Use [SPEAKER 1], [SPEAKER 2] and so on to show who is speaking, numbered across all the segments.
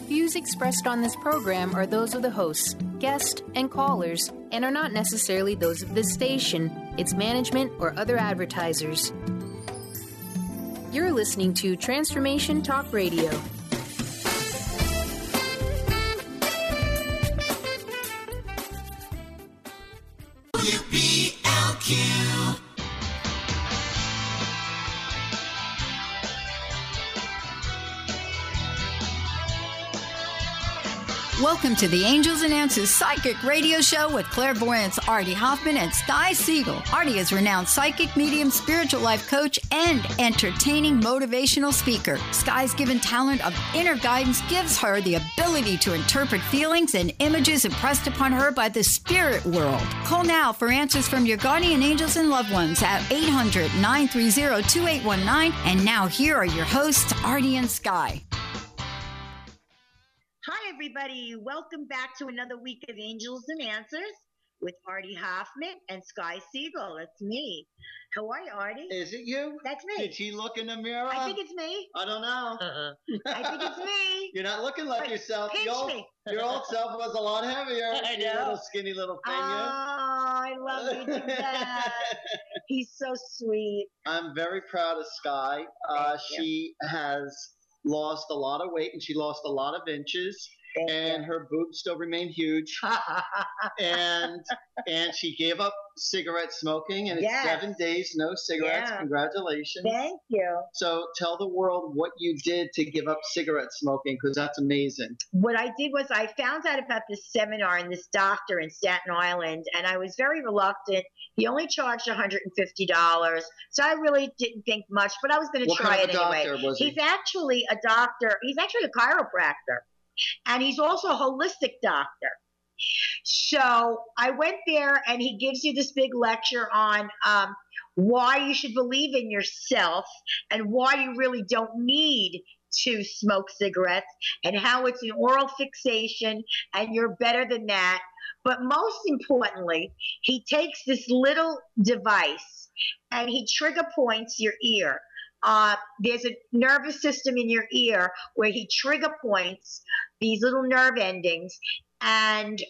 [SPEAKER 1] Views expressed on this program are those of the hosts, guests, and callers, and are not necessarily those of this station, its management, or other advertisers. You're listening to Transformation Talk Radio.
[SPEAKER 2] WBLQ.
[SPEAKER 3] Welcome to the Angels and Answers Psychic Radio Show with clairvoyants Artie Hoffman and Sky Siegel. Artie is renowned psychic, medium, spiritual life coach, and entertaining motivational speaker. Sky's given talent of inner guidance gives her the ability to interpret feelings and images impressed upon her by the spirit world. Call now for answers from your guardian angels and loved ones at 800-930-2819. And now here are your hosts, Artie and Sky.
[SPEAKER 4] Hi, everybody. Welcome back to another week of Angels and Answers with Artie Hoffman and Sky Siegel. That's me. How are you, Artie?
[SPEAKER 5] Is it you?
[SPEAKER 4] That's me.
[SPEAKER 5] Did she look in the mirror?
[SPEAKER 4] I think it's me.
[SPEAKER 5] I don't know.
[SPEAKER 4] I think it's me.
[SPEAKER 5] You're not looking like yourself.
[SPEAKER 4] Pinch me.
[SPEAKER 5] Your old self was a lot heavier.
[SPEAKER 4] I know.
[SPEAKER 5] You little skinny little thing.
[SPEAKER 4] Oh, I love you to death. He's so sweet.
[SPEAKER 5] I'm very proud of Sky. She has lost a lot of weight and she lost a lot of inches. And her boobs still remain huge. and she gave up cigarette smoking, and it's 7 days, no cigarettes. Yeah. Congratulations.
[SPEAKER 4] Thank you.
[SPEAKER 5] So tell the world what you did to give up cigarette smoking, because that's amazing.
[SPEAKER 4] What I did was I found out about this seminar and this doctor in Staten Island, and I was very reluctant. He only charged $150, so I really didn't think much, but I was going to try it anyway.
[SPEAKER 5] Doctor was he?
[SPEAKER 4] He's actually a doctor. He's actually a chiropractor. And he's also a holistic doctor. So I went there, and he gives you this big lecture on why you should believe in yourself and why you really don't need to smoke cigarettes and how it's an oral fixation and you're better than that. But most importantly, he takes this little device and he trigger points your ear. There's a nervous system in your ear where he trigger points these little nerve endings, and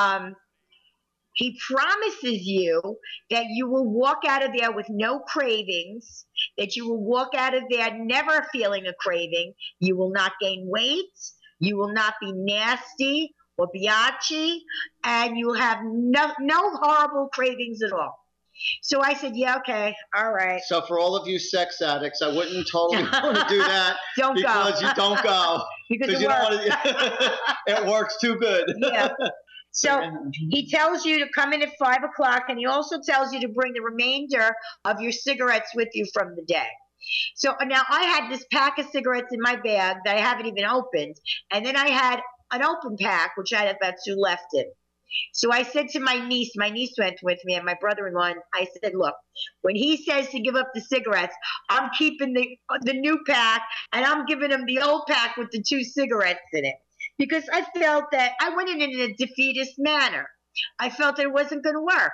[SPEAKER 4] he promises you that you will walk out of there with no cravings, that you will walk out of there never feeling a craving, you will not gain weight, you will not be nasty or biatchy, and you will have no horrible cravings at all. So I said, yeah, okay, all right.
[SPEAKER 5] So for all of you sex addicts, I wouldn't totally want to do that.
[SPEAKER 4] Don't
[SPEAKER 5] because
[SPEAKER 4] go.
[SPEAKER 5] You don't go.
[SPEAKER 4] Because
[SPEAKER 5] you don't want to, it works too good.
[SPEAKER 4] Yeah. So he tells you to come in at 5 o'clock, and he also tells you to bring the remainder of your cigarettes with you from the day. So now I had this pack of cigarettes in my bag that I haven't even opened, and then I had an open pack, which I had about 2 left in. So I said to my niece went with me, and my brother-in-law, and I said, look, when he says to give up the cigarettes, I'm keeping the new pack, and I'm giving him the old pack with the 2 cigarettes in it. Because I felt that I went in a defeatist manner. I felt that it wasn't going to work.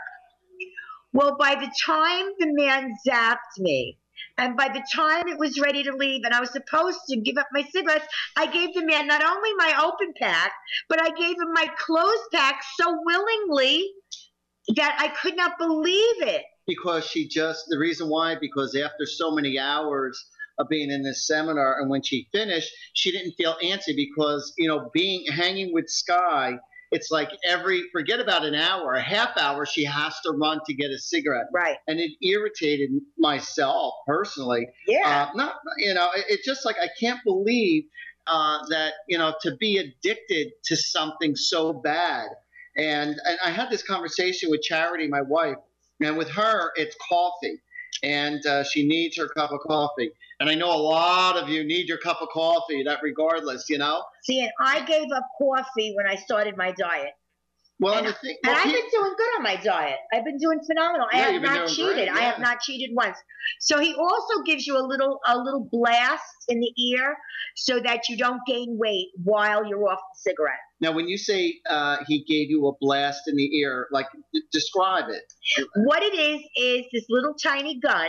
[SPEAKER 4] Well, by the time the man zapped me, and by the time it was ready to leave and I was supposed to give up my cigarettes, I gave the man not only my open pack, but I gave him my closed pack so willingly that I could not believe it.
[SPEAKER 5] Because the reason why, because after so many hours of being in this seminar, and when she finished, she didn't feel antsy because, hanging with Sky, it's like forget about an hour, a half hour, she has to run to get a cigarette.
[SPEAKER 4] Right.
[SPEAKER 5] And it irritated myself personally.
[SPEAKER 4] Yeah.
[SPEAKER 5] It's just like, I can't believe that, to be addicted to something so bad. And I had this conversation with Charity, my wife, and with her, it's coffee. And she needs her cup of coffee. And I know a lot of you need your cup of coffee, that regardless,
[SPEAKER 4] See, and I gave up coffee when I started my diet.
[SPEAKER 5] Well,
[SPEAKER 4] and I've been doing good on my diet. I've been doing phenomenal. I have not cheated. Great, yeah. I have not cheated once. So he also gives you a little blast in the ear so that you don't gain weight while you're off the cigarette.
[SPEAKER 5] Now, when you say he gave you a blast in the ear, like describe it.
[SPEAKER 4] What it is this little tiny gun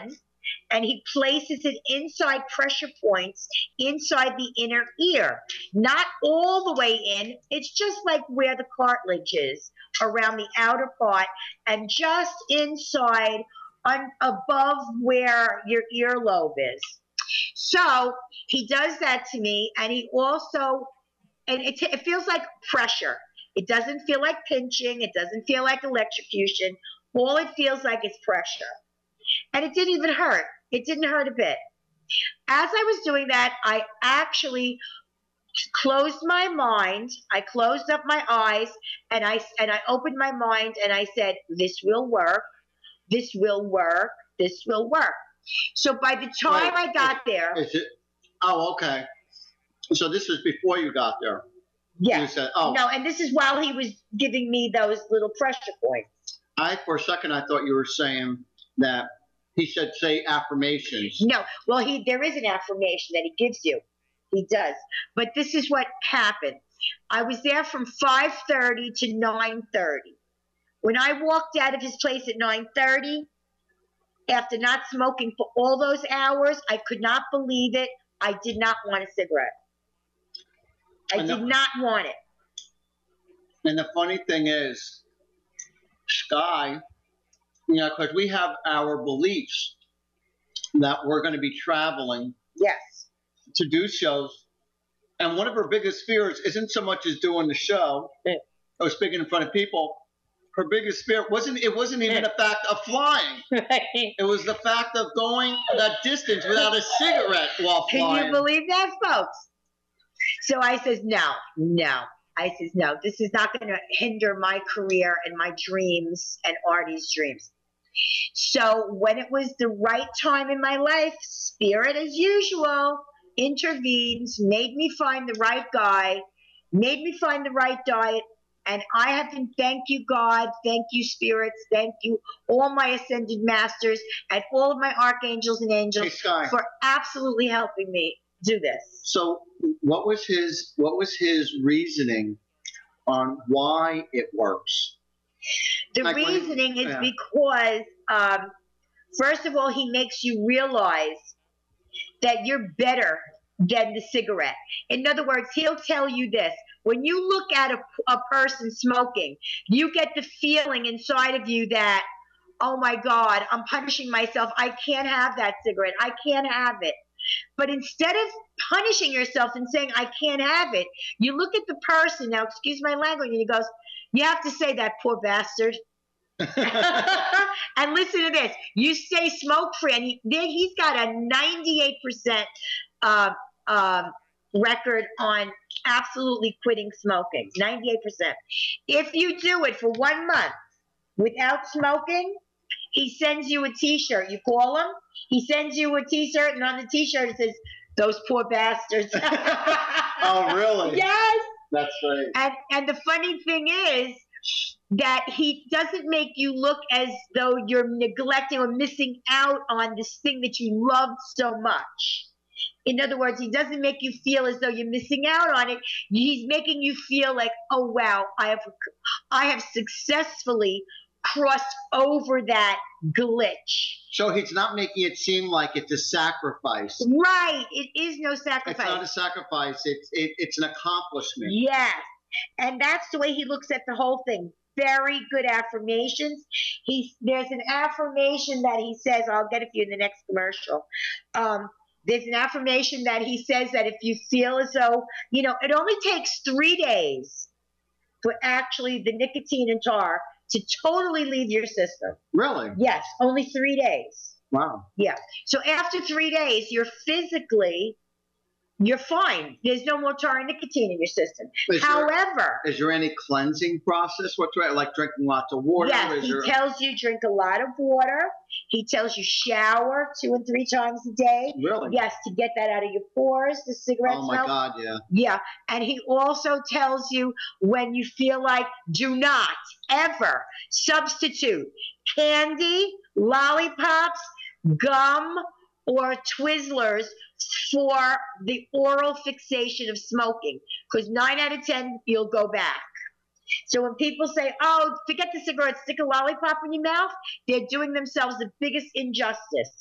[SPEAKER 4] and he places it inside pressure points inside the inner ear. Not all the way in. It's just like where the cartilage is, around the outer part, and just inside above where your earlobe is. So he does that to me, and he also, and it feels like pressure. It doesn't feel like pinching. It doesn't feel like electrocution. All it feels like is pressure. And it didn't even hurt. It didn't hurt a bit. As I was doing that, I actually closed my mind. I closed up my eyes, and I opened my mind, and I said, this will work. This will work. This will work. So by the time I got there.
[SPEAKER 5] Oh, okay. So this was before you got there.
[SPEAKER 4] Yeah.
[SPEAKER 5] You said, oh.
[SPEAKER 4] No, and this is while he was giving me those little pressure points.
[SPEAKER 5] For a second, I thought you were saying that he said, say affirmations.
[SPEAKER 4] No. Well, there is an affirmation that he gives you. He does. But this is what happened. I was there from 5:30 to 9:30. When I walked out of his place at 9:30, after not smoking for all those hours, I could not believe it. I did not want a cigarette. I did not want it.
[SPEAKER 5] And the funny thing is, Sky, because we have our beliefs that we're going to be traveling to do shows. And one of her biggest fears isn't so much as doing the show or speaking in front of people. Her biggest fear wasn't even the fact of flying. It was the fact of going that distance without a cigarette while flying.
[SPEAKER 4] Can you believe that, folks? So I says, no. I says, no, this is not going to hinder my career and my dreams and Artie's dreams. So when it was the right time in my life, Spirit, as usual, intervenes, made me find the right guy, made me find the right diet. And I have been, thank you, God, thank you, spirits, thank you, all my ascended masters and all of my archangels and angels for absolutely helping me do this. So
[SPEAKER 5] what was his reasoning on why it works?
[SPEAKER 4] The reasoning is because, first of all, he makes you realize that you're better than the cigarette. In other words, he'll tell you this. When you look at a person smoking, you get the feeling inside of you that, oh my God, I'm punishing myself. I can't have that cigarette. I can't have it. But instead of punishing yourself and saying, I can't have it, you look at the person, now excuse my language, and he goes, you have to say that, poor bastard. And listen to this. You stay smoke-free, and he's got a 98% record on absolutely quitting smoking, 98%. If you do it for 1 month without smoking, he sends you a T-shirt. You call him, he sends you a T-shirt, and on the T-shirt it says, those poor bastards.
[SPEAKER 5] Oh, really?
[SPEAKER 4] Yes.
[SPEAKER 5] That's right.
[SPEAKER 4] And the funny thing is that he doesn't make you look as though you're neglecting or missing out on this thing that you loved so much. In other words, he doesn't make you feel as though you're missing out on it. He's making you feel like, oh, wow, I have successfully crossed over that glitch.
[SPEAKER 5] So he's not making it seem like it's a sacrifice.
[SPEAKER 4] Right. It is no sacrifice.
[SPEAKER 5] It's not a sacrifice. It's an accomplishment.
[SPEAKER 4] Yes. And that's the way he looks at the whole thing. Very good affirmations. There's an affirmation that he says, I'll get it for you in the next commercial. There's an affirmation that he says that if you feel as though, it only takes 3 days for actually the nicotine and tar to totally leave your system.
[SPEAKER 5] Really?
[SPEAKER 4] Yes, only 3 days.
[SPEAKER 5] Wow.
[SPEAKER 4] Yeah. So after 3 days, you're fine. There's no more tar and nicotine in your system. However,
[SPEAKER 5] is there any cleansing process? What's right? Like drinking lots of water?
[SPEAKER 4] Yes, he tells you drink a lot of water. He tells you shower 2 and 3 times a day.
[SPEAKER 5] Really?
[SPEAKER 4] Yes, to get that out of your pores, the cigarette smell.
[SPEAKER 5] Oh my God, yeah.
[SPEAKER 4] Yeah, and he also tells you when you feel like, do not ever substitute candy, lollipops, gum, or Twizzlers for the oral fixation of smoking, because 9 out of 10 you'll go back. So when people say, oh, forget the cigarette, stick a lollipop in your mouth, they're doing themselves the biggest injustice.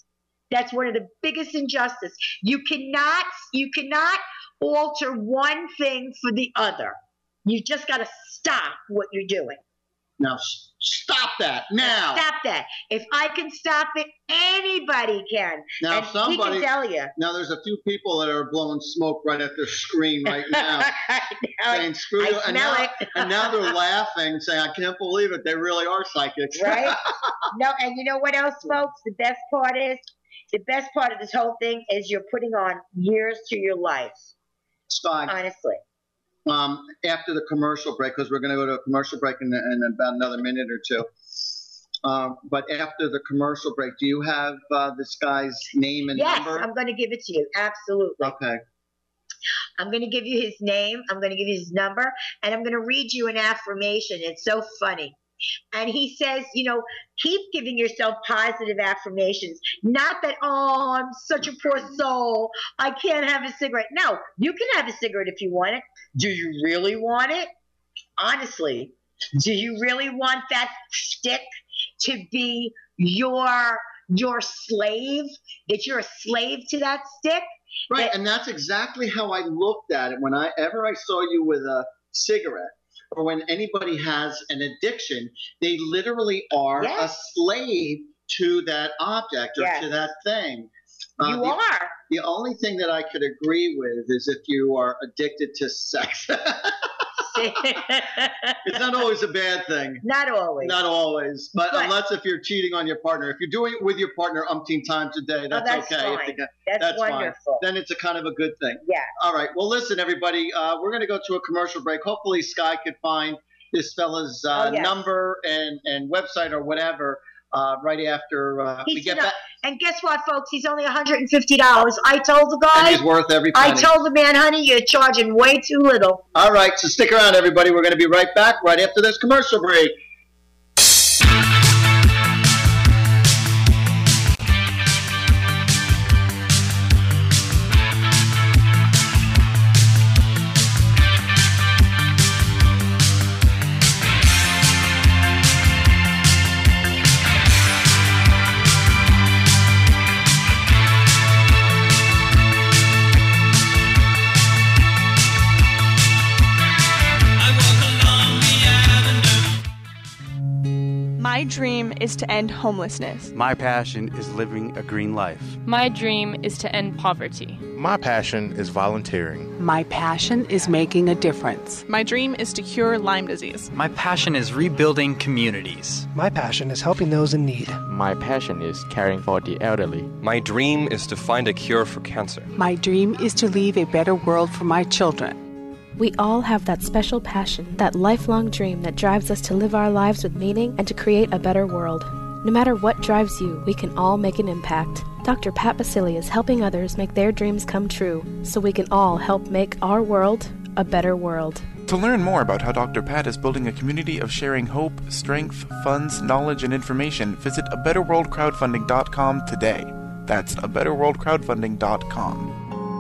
[SPEAKER 4] That's one of the biggest injustices. You cannot alter one thing for the other. You just got to stop what you're doing.
[SPEAKER 5] Now, stop that now.
[SPEAKER 4] Stop that. If I can stop it, anybody can.
[SPEAKER 5] Now,
[SPEAKER 4] and
[SPEAKER 5] somebody,
[SPEAKER 4] he can tell you.
[SPEAKER 5] Now, there's a few people that are blowing smoke right at their screen right now. Saying, screw you. And now they're laughing, saying, I can't believe it. They really are psychics.
[SPEAKER 4] Right? No, and you know what else, folks? The best part of this whole thing is you're putting on years to your life.
[SPEAKER 5] Sky.
[SPEAKER 4] Honestly.
[SPEAKER 5] After the commercial break, because we're going to go to a commercial break in about another minute or two. But after the commercial break, do you have this guy's name and number?
[SPEAKER 4] Yes, I'm going to give it to you. Absolutely.
[SPEAKER 5] Okay.
[SPEAKER 4] I'm going to give you his name. I'm going to give you his number. And I'm going to read you an affirmation. It's so funny. And he says, keep giving yourself positive affirmations. Not that, oh, I'm such a poor soul. I can't have a cigarette. No, you can have a cigarette if you want it. Do you really want it? Honestly, do you really want that stick to be your slave? That you're a slave to that stick?
[SPEAKER 5] Right, and that's exactly how I looked at it whenever I saw you with a cigarette. Or when anybody has an addiction, they literally are a slave to that object or to that thing.
[SPEAKER 4] You are.
[SPEAKER 5] The only thing that I could agree with is if you are addicted to sex. It's not always a bad thing.
[SPEAKER 4] Not always.
[SPEAKER 5] Not always. But unless if you're cheating on your partner. If you're doing it with your partner umpteen times a day, that's okay.
[SPEAKER 4] Fine. That's wonderful.
[SPEAKER 5] Fine. Then it's a kind of a good thing.
[SPEAKER 4] Yeah.
[SPEAKER 5] All right. Well, listen, everybody. We're going to go to a commercial break. Hopefully Sky could find this fella's number and website or whatever right after we get back.
[SPEAKER 4] And guess what, folks? He's only $150. I told the guy.
[SPEAKER 5] And he's worth every penny.
[SPEAKER 4] I told the man, honey, you're charging way too little.
[SPEAKER 5] All right, so stick around, everybody. We're going to be right back right after this commercial break.
[SPEAKER 2] My dream is to end homelessness.
[SPEAKER 6] My passion is living a green life.
[SPEAKER 7] My dream is to end poverty.
[SPEAKER 8] My passion is volunteering.
[SPEAKER 9] My passion is making a difference.
[SPEAKER 2] My dream is to cure Lyme disease.
[SPEAKER 10] My passion is rebuilding communities.
[SPEAKER 11] My passion is helping those in need.
[SPEAKER 12] My passion is caring for the elderly.
[SPEAKER 13] My dream is to find a cure for cancer.
[SPEAKER 9] My dream is to leave a better world for my children.
[SPEAKER 14] We all have that special passion, that lifelong dream that drives us to live our lives with meaning and to create a better world. No matter what drives you, we can all make an impact. Dr. Pat Baccili is helping others make their dreams come true, so we can all help make our world a better world.
[SPEAKER 15] To learn more about how Dr. Pat is building a community of sharing hope, strength, funds, knowledge, and information, visit abetterworldcrowdfunding.com today. That's abetterworldcrowdfunding.com.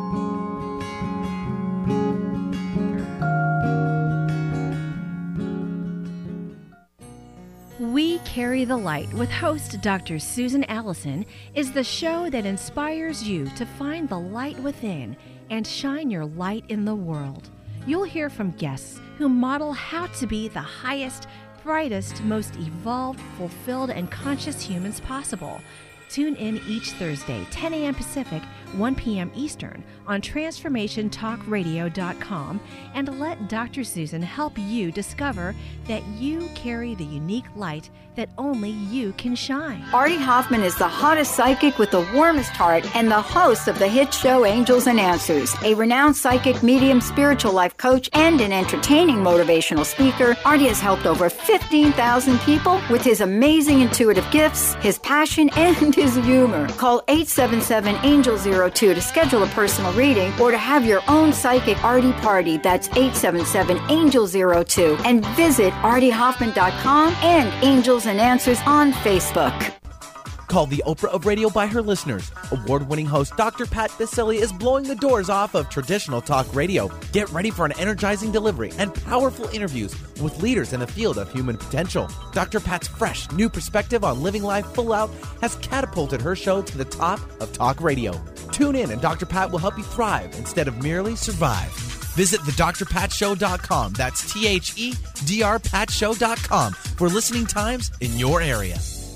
[SPEAKER 16] We Carry the Light with host Dr. Susan Allison is the show that inspires you to find the light within and shine your light in the world. You'll hear from guests who model how to be the highest, brightest, most evolved, fulfilled, and conscious humans possible. Tune in each Thursday, 10 a.m. Pacific, 1 p.m. Eastern on TransformationTalkRadio.com and let Dr. Susan help you discover that you carry the unique light that only you can shine.
[SPEAKER 3] Artie Hoffman is the hottest psychic with the warmest heart and the host of the hit show Angels and Answers. A renowned psychic, medium, spiritual life coach, and an entertaining motivational speaker, Artie has helped over 15,000 people with his amazing intuitive gifts, his passion, and his humor. Call 877-ANGEL-02 to schedule a personal reading or to have your own psychic Artie party. That's 877-ANGEL-02. And visit ArtieHoffman.com and Angels and Answers on Facebook.
[SPEAKER 17] Called the Oprah of radio by her listeners, award-winning host Dr. Pat Baccili is blowing the doors off of traditional talk radio. Get ready for an energizing delivery and powerful interviews with leaders in the field of human potential. Dr. Pat's fresh, new perspective on living life full out has catapulted her show to the top of talk radio. Tune in and Dr. Pat will help you thrive instead of merely survive. Visit thedrpatshow.com. That's THEDRPatShow.com for listening times in your area.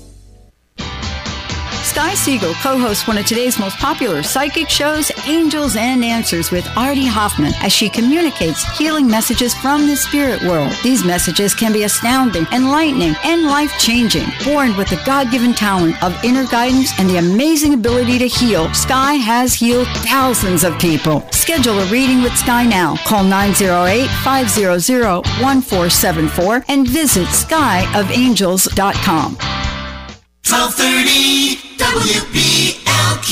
[SPEAKER 3] Sky Siegel co-hosts one of today's most popular psychic shows, Angels and Answers, with Artie Hoffman, as she communicates healing messages from the spirit world. These messages can be astounding, enlightening, and life-changing. Born with the God-given talent of inner guidance and the amazing ability to heal, Sky has healed thousands of people. Schedule a reading with Sky now. Call 908-500-1474 and visit skyofangels.com.
[SPEAKER 18] 1230 WBLQ.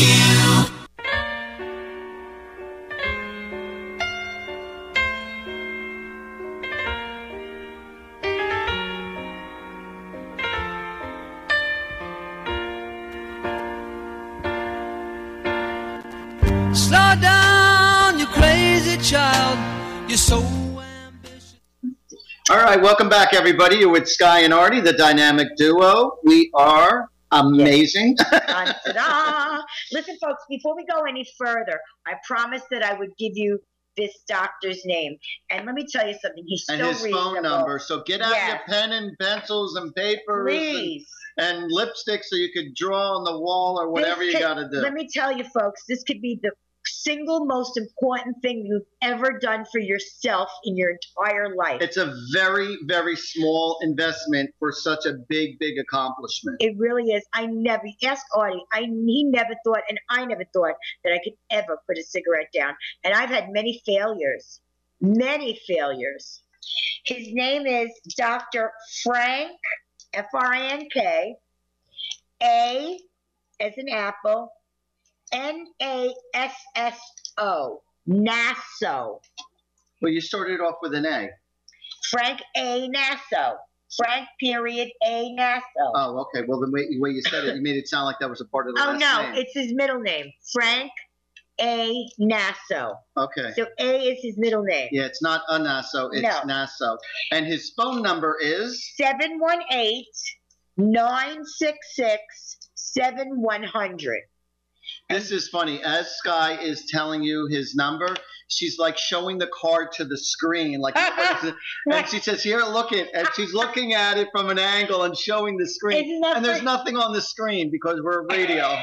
[SPEAKER 19] Slow down, you crazy child. You're so ambitious.
[SPEAKER 5] All right, welcome back, everybody. You're with Sky and Artie, the dynamic duo. We are amazing.
[SPEAKER 4] Ta-da. Listen, folks, before we go any further, I promised that I would give you this doctor's name. And let me tell you something. He's
[SPEAKER 5] and
[SPEAKER 4] so
[SPEAKER 5] his
[SPEAKER 4] reasonable.
[SPEAKER 5] phone number. So get out your pen and pencils and papers and lipstick so you could draw on the wall or whatever you got to do.
[SPEAKER 4] Let me tell you, folks, this could be the single most important thing you've ever done for yourself in your entire life.
[SPEAKER 5] It's a very, very small investment for such a big, big accomplishment.
[SPEAKER 4] It really is. Ask Artie, he never thought, and I never thought that I could ever put a cigarette down. And I've had many failures. His name is Dr. Frank, F-R-A-N-K, A as in apple, N-A-S-S-O, Nasso.
[SPEAKER 5] Well, you started off with an A.
[SPEAKER 4] Frank A. Nasso. Frank period A. Nasso.
[SPEAKER 5] Oh, okay. Well, the way you said it, you made it sound like that was a part of the last name.
[SPEAKER 4] It's his middle name. Frank A. Nasso.
[SPEAKER 5] Okay.
[SPEAKER 4] So A is his middle name.
[SPEAKER 5] Yeah, it's not a Nasso, it's Nasso. And his phone number is? 718-966-7100. This is funny. As Sky is telling you his number, she's like showing the card to the screen, like, and she says, "Here, look it." And she's looking at it from an angle and showing the screen, and there's nothing on the screen because we're radio.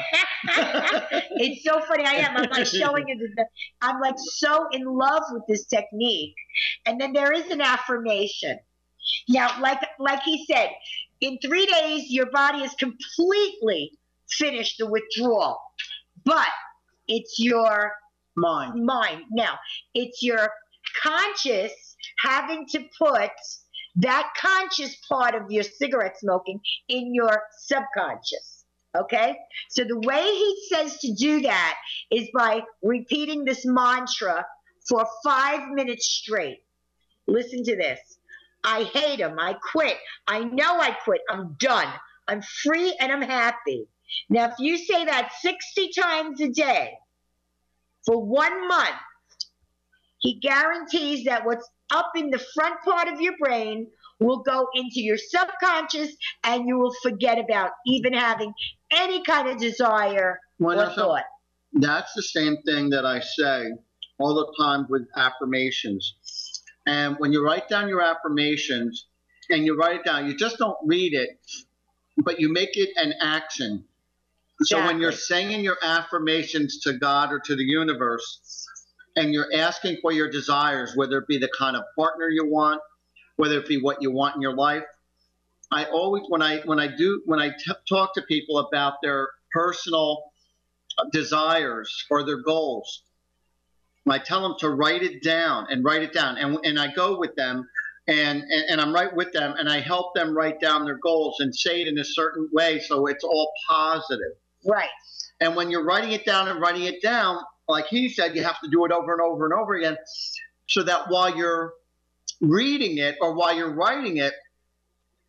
[SPEAKER 4] It's so funny. I'm like showing it. I'm like so in love with this technique. And then there is an affirmation. Now, like he said, in 3 days, your body is completely finished the withdrawal. But it's your mind. Now, it's your conscious having to put that conscious part of your cigarette smoking in your subconscious. Okay? So the way he says to do that is by repeating this mantra for 5 minutes straight. Listen to this. I hate him. I quit. I know I quit. I'm done. I'm free and I'm happy. Now, if you say that 60 times a day for 1 month, he guarantees that what's up in the front part of your brain will go into your subconscious and you will forget about even having any kind of desire or thought.
[SPEAKER 5] That's the same thing that I say all the time with affirmations. And when you write down your affirmations and you write it down, you just don't read it, but you make it an action. So when you're saying your affirmations to God or to the universe, and you're asking for your desires, whether it be the kind of partner you want, whether it be what you want in your life, I always, when I talk to people about their personal desires or their goals, I tell them to write it down. And I go with them and I'm right with them and I help them write down their goals and say it in a certain way so it's all positive.
[SPEAKER 4] Right.
[SPEAKER 5] And when you're writing it down, like he said, you have to do it over and over and over again so that while you're reading it or while you're writing it,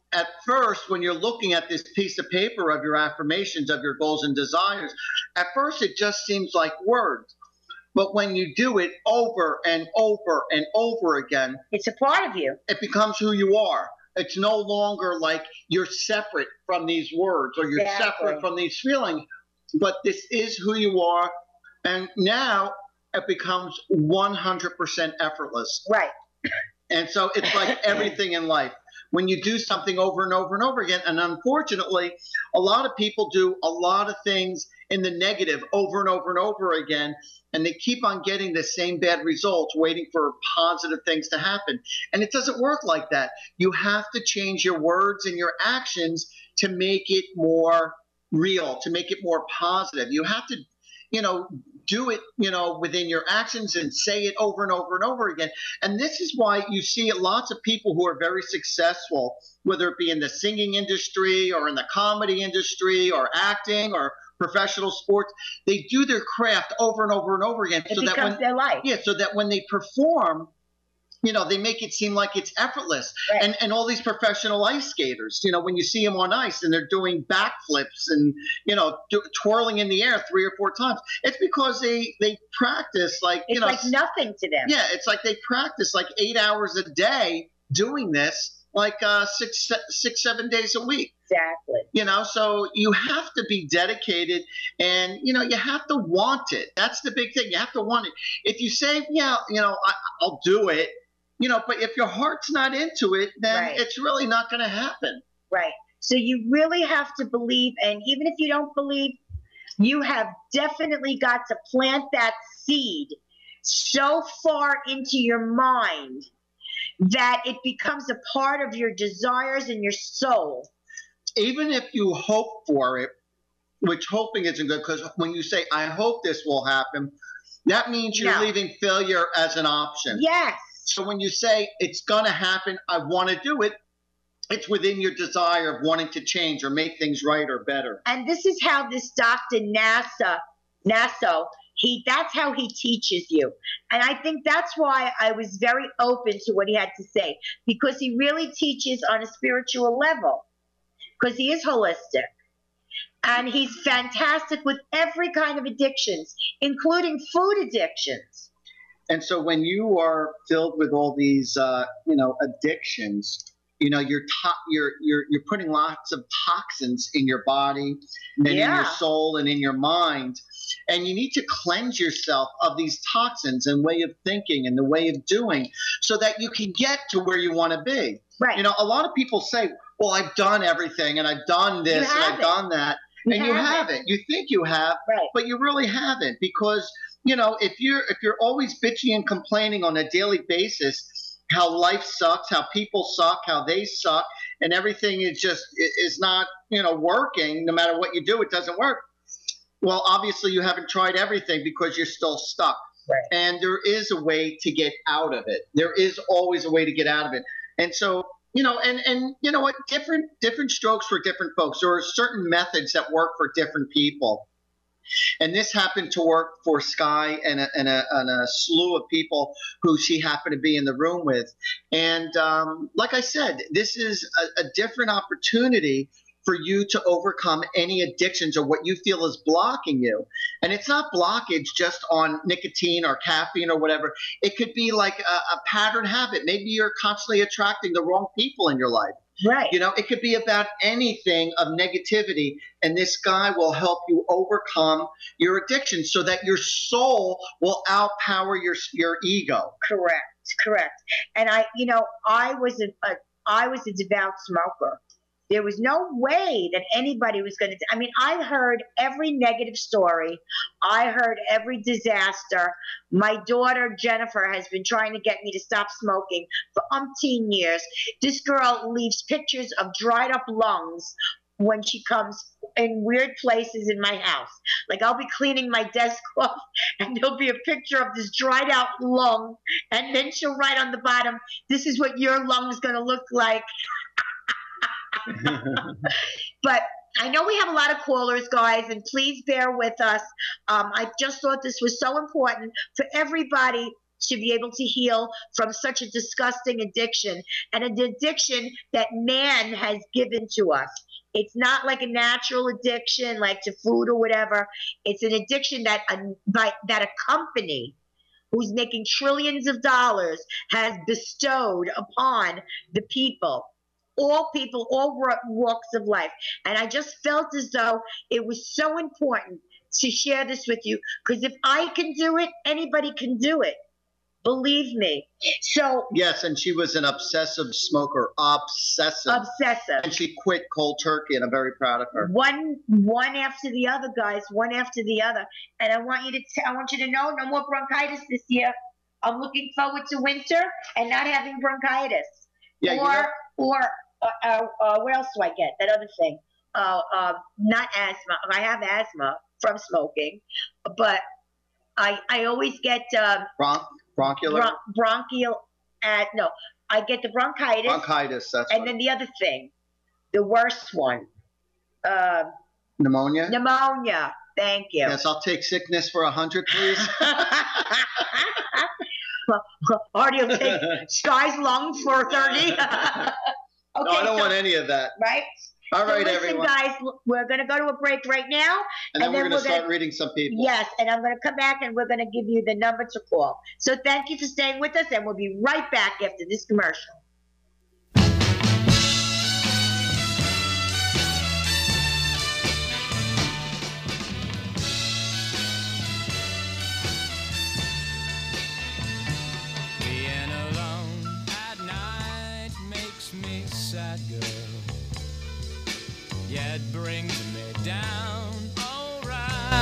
[SPEAKER 5] at first, when you're looking at this piece of paper of your affirmations, of your goals and desires, at first it just seems like words. But when you do it over and over and over again,
[SPEAKER 4] it's a part of you.
[SPEAKER 5] It becomes who you are. It's no longer like you're separate from these words or you're separate from these feelings, but this is who you are. And now it becomes 100% effortless.
[SPEAKER 4] Right.
[SPEAKER 5] And so it's like everything in life. When you do something over and over and over again, and unfortunately, a lot of people do a lot of things in the negative over and over and over again, and they keep on getting the same bad results, waiting for positive things to happen. And it doesn't work like that. You have to change your words and your actions to make it more real, to make it more positive. You have to, do it, within your actions and say it over and over and over again. And this is why you see lots of people who are very successful, whether it be in the singing industry or in the comedy industry or acting or professional sports, they do their craft over and over and over again.
[SPEAKER 4] It becomes their life.
[SPEAKER 5] Yeah, so that when they perform, they make it seem like it's effortless. Right. And all these professional ice skaters, when you see them on ice and they're doing backflips and, twirling in the air 3 or 4 times, it's because they practice
[SPEAKER 4] it's like nothing to them.
[SPEAKER 5] Yeah, it's like they practice like 8 hours a day doing this, like 6-7 days a week.
[SPEAKER 4] Exactly.
[SPEAKER 5] So you have to be dedicated and, you have to want it. That's the big thing. You have to want it. If you say, I'll do it, but if your heart's not into it, then it's really not going to happen.
[SPEAKER 4] Right. So you really have to believe. And even if you don't believe, you have definitely got to plant that seed so far into your mind that it becomes a part of your desires and your soul.
[SPEAKER 5] Even if you hope for it, which hoping isn't good, because when you say, I hope this will happen, that means you're leaving failure as an option.
[SPEAKER 4] Yes.
[SPEAKER 5] So when you say it's going to happen, I want to do it, it's within your desire of wanting to change or make things right or better.
[SPEAKER 4] And this is how this Dr. Nasso, that's how he teaches you. And I think that's why I was very open to what he had to say, because he really teaches on a spiritual level, because he is holistic. And he's fantastic with every kind of addictions, including food addictions.
[SPEAKER 5] And so when you are filled with all these, addictions, you're putting lots of toxins in your body and in your soul and in your mind. And you need to cleanse yourself of these toxins and way of thinking and the way of doing so that you can get to where you want to be.
[SPEAKER 4] Right.
[SPEAKER 5] A lot of people say, well, I've done everything and I've done this and I've done that. And you haven't. You think you have, but you really haven't, because if you're always bitching and complaining on a daily basis how life sucks, how people suck, how they suck, and everything is not working, no matter what you do, it doesn't work. Well, obviously you haven't tried everything because you're still stuck.
[SPEAKER 4] Right.
[SPEAKER 5] And there is a way to get out of it. There is always a way to get out of it. And so and you know what? Different strokes for different folks. There are certain methods that work for different people. And this happened to work for Sky and a slew of people who she happened to be in the room with. And like I said, this is a different opportunity for you to overcome any addictions or what you feel is blocking you. And it's not blockage just on nicotine or caffeine or whatever. It could be like a pattern habit. Maybe you're constantly attracting the wrong people in your life.
[SPEAKER 4] Right.
[SPEAKER 5] It could be about anything of negativity. And this guy will help you overcome your addiction so that your soul will outpower your ego.
[SPEAKER 4] Correct. And I was a devout smoker. There was no way that anybody was going to – I heard every negative story. I heard every disaster. My daughter, Jennifer, has been trying to get me to stop smoking for umpteen years. This girl leaves pictures of dried up lungs when she comes in weird places in my house. Like I'll be cleaning my desk off and there'll be a picture of this dried out lung, and then she'll write on the bottom, "This is what your lung is going to look like." But I know we have a lot of callers, guys, and please bear with us. I just thought this was so important for everybody to be able to heal from such a disgusting addiction, and an addiction that man has given to us. It's not like a natural addiction like to food or whatever. It's an addiction that a company who's making trillions of dollars has bestowed upon the people, all walks of life. And I just felt as though it was so important to share this with you, because if I can do it, anybody can do it. Believe me. So
[SPEAKER 5] yes, and she was an obsessive smoker, obsessive, and she quit cold turkey, and I'm very proud of her.
[SPEAKER 4] One after the other, guys, one after the other. And I want you to know, no more bronchitis this year. I'm looking forward to winter and not having bronchitis.
[SPEAKER 5] Yeah,
[SPEAKER 4] what else do I get? That other thing. Not asthma. I have asthma from smoking, but I always get bronchial. No, I get the bronchitis.
[SPEAKER 5] Bronchitis. That's
[SPEAKER 4] and then the other thing, the worst one.
[SPEAKER 5] Pneumonia.
[SPEAKER 4] Pneumonia. Thank you.
[SPEAKER 5] Yes, I'll take sickness for 100, please.
[SPEAKER 4] Artie will take Sky's lungs for 30. Okay,
[SPEAKER 5] no, I don't want any of that.
[SPEAKER 4] Right?
[SPEAKER 5] All right,
[SPEAKER 4] listen,
[SPEAKER 5] everyone.
[SPEAKER 4] Guys, we're going to go to a break right now.
[SPEAKER 5] And then we're going to start reading some people.
[SPEAKER 4] Yes, and I'm going to come back and we're going to give you the number to call. So thank you for staying with us, and we'll be right back after this commercial.
[SPEAKER 19] Being alone at night makes me sad, girl. Yet brings me down alright.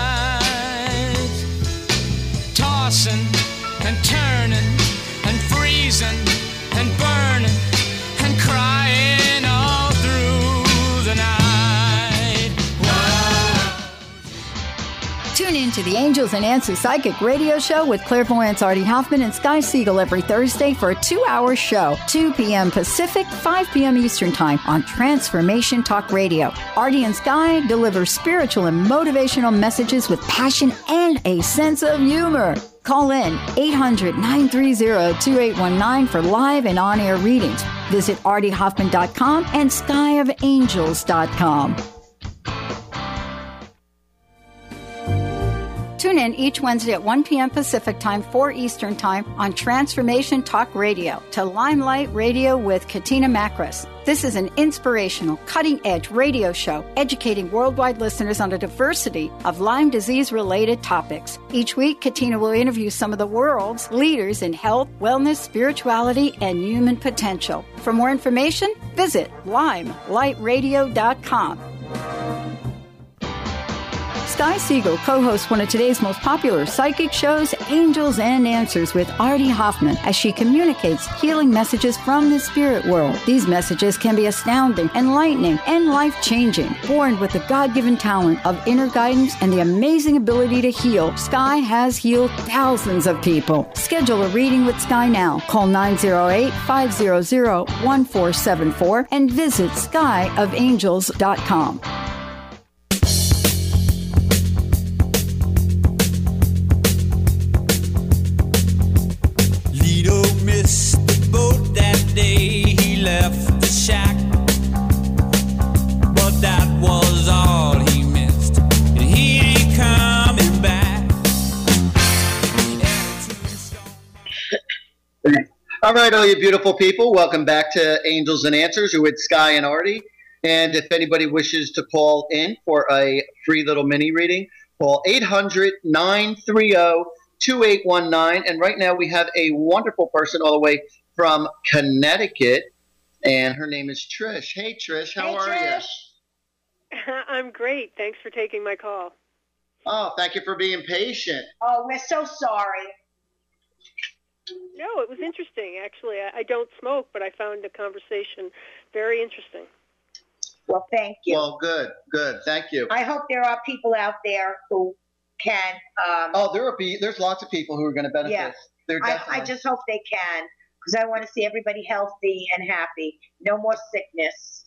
[SPEAKER 19] Tossing and turning and freezing and burning and crying all through the night. Whoa.
[SPEAKER 3] Tune in to the Angels and Answers Psychic Radio Show with clairvoyants Artie Hoffman and Sky Siegel every Thursday for a 2-hour show, 2 p.m. Pacific, 5 p.m. Eastern Time on Transformation Talk Radio. Artie and Sky deliver spiritual and motivational messages with passion and a sense of humor. Call in 800-930-2819 for live and on-air readings. Visit artiehoffman.com and skyofangels.com. Tune in each Wednesday at 1 p.m. Pacific Time, 4 Eastern Time on Transformation Talk Radio to Limelight Radio with Katina Makris. This is an inspirational, cutting-edge radio show educating worldwide listeners on a diversity of Lyme disease-related topics. Each week, Katina will interview some of the world's leaders in health, wellness, spirituality, and human potential. For more information, visit limelightradio.com. Sky Siegel co-hosts one of today's most popular psychic shows, Angels and Answers with Artie Hoffman, as she communicates healing messages from the spirit world. These messages can be astounding, enlightening, and life-changing. Born with the God-given talent of inner guidance and the amazing ability to heal, Sky has healed thousands of people. Schedule a reading with Sky now. Call 908-500-1474 and visit skyofangels.com.
[SPEAKER 19] Missed the boat that day he left the shack, but that was all he missed, and he ain't coming back.
[SPEAKER 5] All right, all you beautiful people, welcome back to Angels and Answers. You're with Sky and Artie, and if anybody wishes to call in for a free little mini reading, call 800-930-2819, and right now we have a wonderful person all the way from Connecticut, and her name is Trish. Hey, Trish, how are you?
[SPEAKER 20] I'm great. Thanks for taking my call.
[SPEAKER 5] Oh, thank you for being patient.
[SPEAKER 4] Oh, we're so sorry.
[SPEAKER 20] No, it was interesting, actually. I don't smoke, but I found the conversation very interesting.
[SPEAKER 4] Well, thank you.
[SPEAKER 5] Well, good. Thank you.
[SPEAKER 4] I hope there are people out there who can.
[SPEAKER 5] There's lots of people who are going to benefit.
[SPEAKER 4] Yeah. I just hope they can, because I want to see everybody healthy and happy. No more sickness,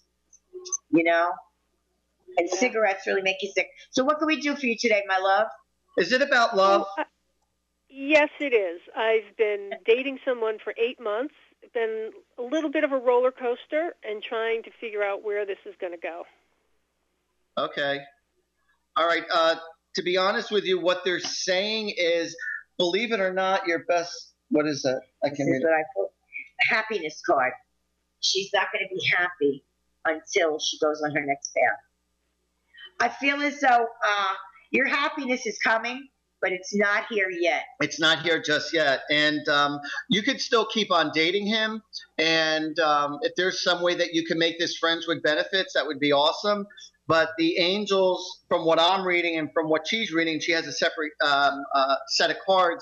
[SPEAKER 4] And cigarettes really make you sick. So what can we do for you today, my love?
[SPEAKER 5] Is it about love?
[SPEAKER 20] Yes, it is. I've been dating someone for 8 months. It's been a little bit of a roller coaster and trying to figure out where this is going to go.
[SPEAKER 5] Okay. All right. To be honest with you, what they're saying is, believe it or not, your best, what is that? I can't read it.
[SPEAKER 4] What I put. Happiness card. She's not going to be happy until she goes on her next path. I feel as though your happiness is coming, but it's not here yet.
[SPEAKER 5] It's not here just yet. And you could still keep on dating him. And if there's some way that you can make this friends with benefits, that would be awesome. But the angels, from what I'm reading and from what she's reading, she has a separate set of cards.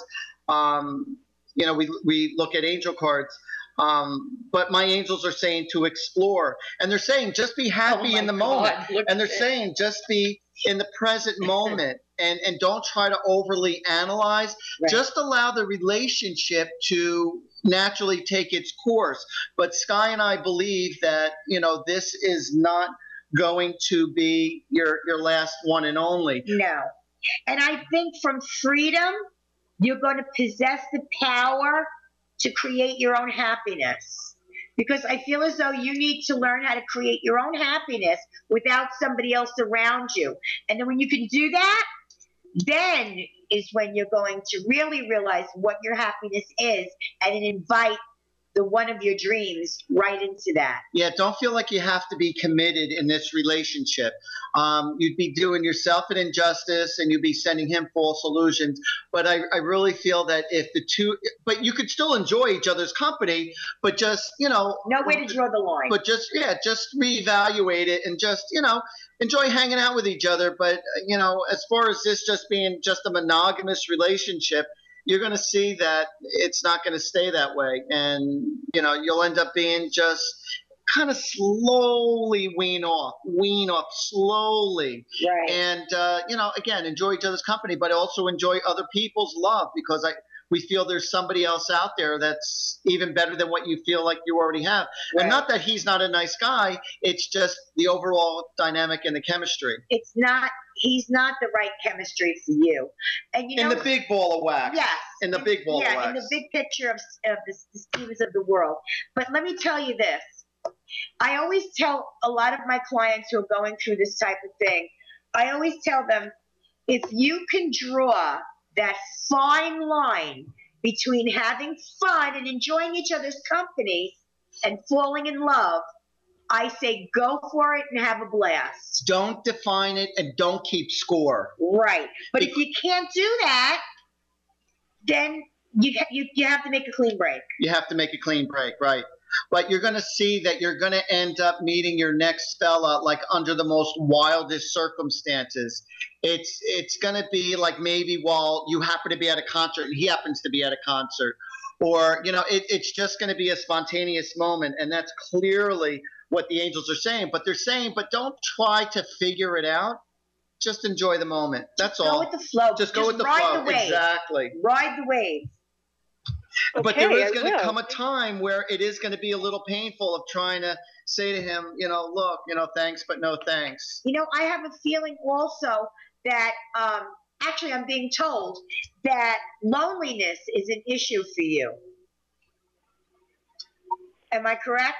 [SPEAKER 5] We look at angel cards. But my angels are saying to explore. And they're saying just be happy in the moment. And they're saying just be in the present moment. And don't try to overly analyze. Right. Just allow the relationship to naturally take its course. But Sky and I believe that, this is not going to be your last one and only.
[SPEAKER 4] No. And I think from freedom, you're going to possess the power to create your own happiness. Because I feel as though you need to learn how to create your own happiness without somebody else around you. And then when you can do that, then is when you're going to really realize what your happiness is and then invite the one of your dreams right into that.
[SPEAKER 5] Yeah, don't feel like you have to be committed in this relationship. You'd be doing yourself an injustice and you'd be sending him false illusions. But I really feel that if the two, but you could still enjoy each other's company, but just,
[SPEAKER 4] no way to draw the line.
[SPEAKER 5] But just reevaluate it and just, enjoy hanging out with each other. But, as far as this just being just a monogamous relationship, you're going to see that it's not going to stay that way. And, you'll end up being just kind of slowly wean off slowly.
[SPEAKER 4] Right.
[SPEAKER 5] And, again, enjoy each other's company, but also enjoy other people's love because we feel there's somebody else out there that's even better than what you feel like you already have. Right. And not that he's not a nice guy. It's just the overall dynamic and the chemistry.
[SPEAKER 4] He's not the right chemistry for you. And
[SPEAKER 5] in the big ball of wax.
[SPEAKER 4] Yes.
[SPEAKER 5] In the big ball of wax.
[SPEAKER 4] Yeah, in the big picture of the schemes of the world. But let me tell you this. I always tell a lot of my clients who are going through this type of thing, I always tell them, if you can draw that fine line between having fun and enjoying each other's company and falling in love, I say go for it and have a blast.
[SPEAKER 5] Don't define it and don't keep score.
[SPEAKER 4] Right. But if you can't do that, then you have to make a clean break.
[SPEAKER 5] You have to make a clean break, right. But you're going to see that you're going to end up meeting your next fella like under the most wildest circumstances. It's going to be like maybe while you happen to be at a concert and he happens to be at a concert. Or, it's just going to be a spontaneous moment. And that's clearly what the angels are saying. But they're saying, but don't try to figure it out. Just enjoy the moment. That's all.
[SPEAKER 4] Go with the flow.
[SPEAKER 5] Just go with the flow.
[SPEAKER 4] Ride the wave.
[SPEAKER 5] Exactly.
[SPEAKER 4] Ride the wave.
[SPEAKER 5] But there is going to come a time where it is going to be a little painful of trying to say to him, look, thanks, but no thanks.
[SPEAKER 4] I have a feeling also that actually I'm being told that loneliness is an issue for you. Am I correct?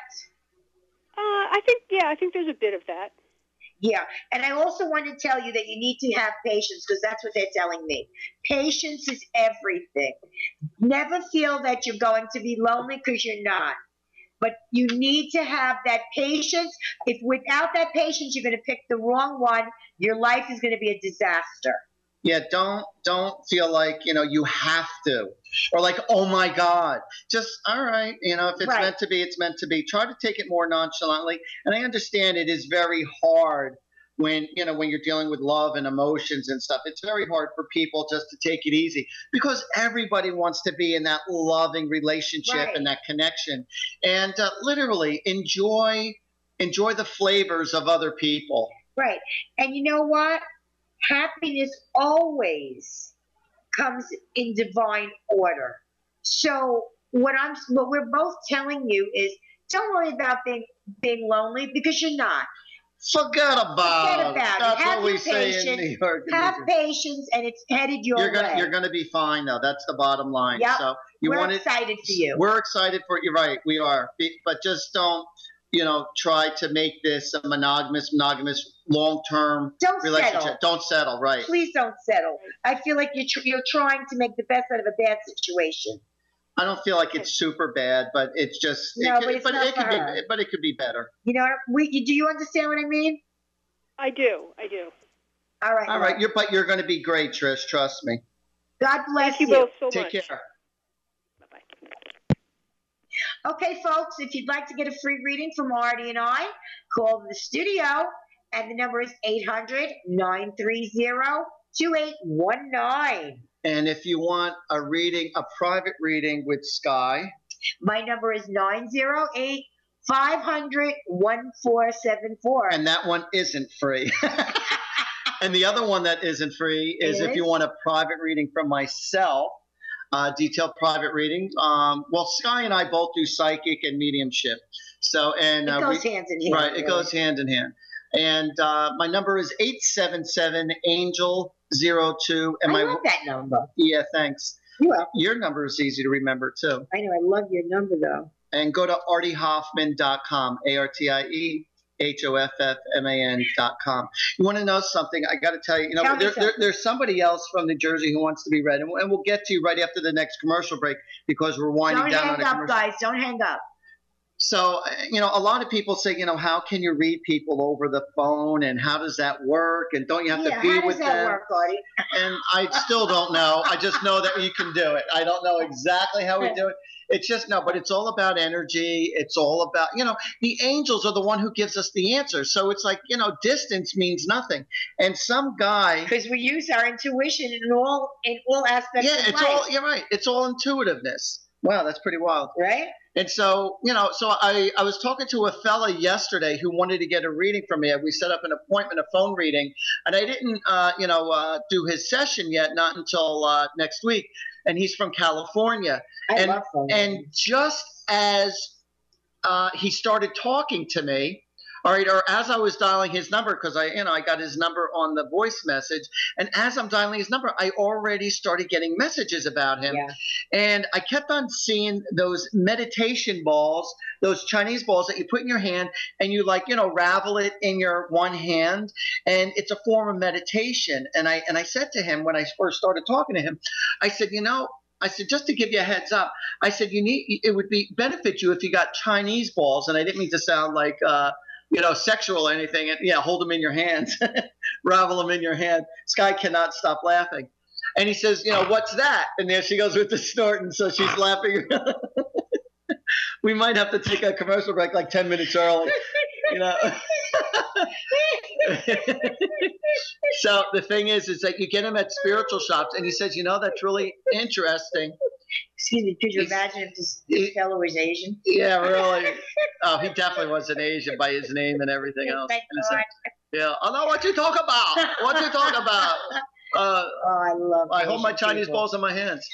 [SPEAKER 20] I think there's a bit of that.
[SPEAKER 4] Yeah, and I also want to tell you that you need to have patience because that's what they're telling me. Patience is everything. Never feel that you're going to be lonely because you're not. But you need to have that patience. If without that patience, you're going to pick the wrong one, your life is going to be a disaster.
[SPEAKER 5] Yeah, don't feel like, you have to. Or like, oh my God. Just, all right, if it's meant to be, it's meant to be. Try to take it more nonchalantly. And I understand it is very hard when you're dealing with love and emotions and stuff. It's very hard for people just to take it easy because everybody wants to be in that loving relationship and that connection. And literally enjoy the flavors of other people.
[SPEAKER 4] Right. And you know what? Happiness always comes in divine order. So what we're both telling you is don't worry about being lonely because you're not.
[SPEAKER 5] Forget about it. That's
[SPEAKER 4] Have
[SPEAKER 5] what we
[SPEAKER 4] your
[SPEAKER 5] say in New
[SPEAKER 4] patience.
[SPEAKER 5] York.
[SPEAKER 4] Have patience, and it's headed your way.
[SPEAKER 5] You're gonna be fine, though. That's the bottom line.
[SPEAKER 4] Yep.
[SPEAKER 5] So
[SPEAKER 4] We're excited for you.
[SPEAKER 5] We're excited for you. Right, we are. But just don't, try to make this a monogamous, long-term relationship.
[SPEAKER 4] Settle.
[SPEAKER 5] Don't settle. Right.
[SPEAKER 4] Please don't settle. I feel like you're trying to make the best out of a bad situation.
[SPEAKER 5] I don't feel like it's super bad, but it's just. But it could be better.
[SPEAKER 4] Do you understand what I mean?
[SPEAKER 20] I do.
[SPEAKER 4] All right.
[SPEAKER 5] All right. You're going to be great, Trish. Trust me.
[SPEAKER 4] God bless you.
[SPEAKER 20] Thank you both so
[SPEAKER 5] much. Take care.
[SPEAKER 20] Bye-bye.
[SPEAKER 4] Okay, folks, if you'd like to get a free reading from Artie and I, call the studio, and the number is 800-930-2819.
[SPEAKER 5] And if you want a private reading with Sky,
[SPEAKER 4] my number is 908-500-1474.
[SPEAKER 5] And that one isn't free. And the other one that isn't free is if you want a private reading from myself, detailed private reading. Well, Sky and I both do psychic and mediumship.
[SPEAKER 4] It goes hand in hand.
[SPEAKER 5] Right, it goes hand in hand. And my number is 877-ANGEL-02.
[SPEAKER 4] I love that number.
[SPEAKER 5] Yeah, thanks. Your number is easy to remember, too.
[SPEAKER 4] I know. I love your number, though.
[SPEAKER 5] And go to ArtieHoffman.com, ArtieHoffman.com. You want to know something? I got to tell you, there's somebody else from New Jersey who wants to be read. And we'll get to you right after the next commercial break because we're winding down on a commercial.
[SPEAKER 4] Don't hang up, guys. Don't hang up.
[SPEAKER 5] So, a lot of people say, how can you read people over the phone and how does that work? And don't you have to be with them?
[SPEAKER 4] How does that work, Artie?
[SPEAKER 5] And I still don't know. I just know that you can do it. I don't know exactly how we do it. It's just but it's all about energy. It's all about, the angels are the one who gives us the answer. So it's like, distance means nothing. And some guy.
[SPEAKER 4] Because we use our intuition in all aspects of life.
[SPEAKER 5] You're right. It's all intuitiveness. Wow, that's pretty wild.
[SPEAKER 4] Right?
[SPEAKER 5] And so, I was talking to a fella yesterday who wanted to get a reading from me. We set up an appointment, a phone reading, and I didn't, do his session yet, not until next week. And he's from California.
[SPEAKER 4] I love phone reading.
[SPEAKER 5] And just as he started talking to me, all right, or as I was dialing his number, because I got his number on the voice message, and as I'm dialing his number, I already started getting messages about him.
[SPEAKER 4] Yeah.
[SPEAKER 5] And I kept on seeing those meditation balls, those Chinese balls that you put in your hand, and you ravel it in your one hand, and it's a form of meditation. And I said to him when I first started talking to him, I said, just to give you a heads up, I said, it would benefit you if you got Chinese balls. And I didn't mean to sound like, sexual or anything. And hold them in your hands, ravel them in your hand. Sky cannot stop laughing. And he says, what's that? And there she goes with the snorting. So she's laughing. We might have to take a commercial break like 10 minutes early. So the thing is that you get them at spiritual shops. And he says, that's really interesting.
[SPEAKER 4] Excuse me, could you imagine if this fellow was Asian?
[SPEAKER 5] Yeah, really. Oh, he definitely wasn't Asian by his name and everything else. Yeah. I know what you talk about. What you talk about.
[SPEAKER 4] I love
[SPEAKER 5] I hold my Chinese balls in my hands.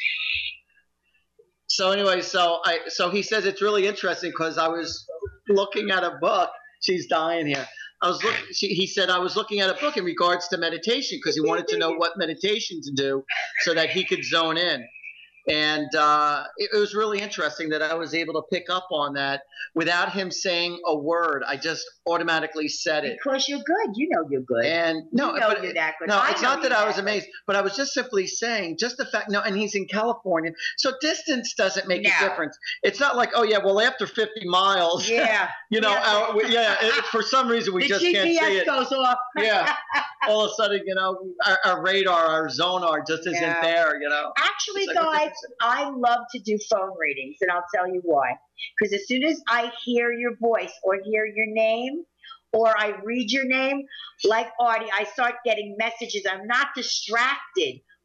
[SPEAKER 5] So anyway, so he says it's really interesting because I was looking at a book. She's dying here. He said I was looking at a book in regards to meditation because he wanted to know what meditation to do so that he could zone in. And it was really interesting that I was able to pick up on that without him saying a word. I just automatically said it.
[SPEAKER 4] Because you're good. You're good.
[SPEAKER 5] And
[SPEAKER 4] you're that good.
[SPEAKER 5] No, it's not that I was amazed, but I was just simply saying, just the fact. No, and he's in California, so distance doesn't make a difference. It's not like, after 50 miles.
[SPEAKER 4] Yeah.
[SPEAKER 5] For some reason we just can't see it.
[SPEAKER 4] The GPS goes off.
[SPEAKER 5] Yeah. All of a sudden, our radar, our sonar just isn't there.
[SPEAKER 4] Actually, guys. I love to do phone readings, and I'll tell you why. Because as soon as I hear your voice or hear your name or I read your name, like Artie, I start getting messages. I'm not distracted